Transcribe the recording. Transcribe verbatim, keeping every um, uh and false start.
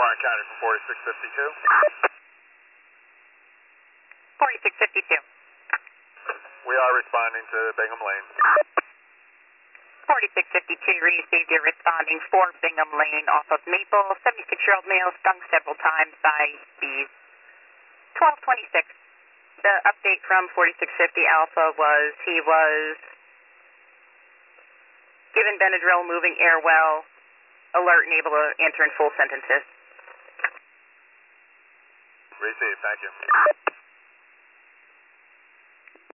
Warren County from forty-six fifty-two. forty-six fifty-two. We are responding to Bingham Lane. forty-six fifty-two, received your responding for Bingham Lane off of Maple. seventy-six-year-old male stung several times by bees. twelve twenty-six. The update from forty-six fifty Alpha was he was given Benadryl, moving air well, alert and able to answer in full sentences. Received, thank you.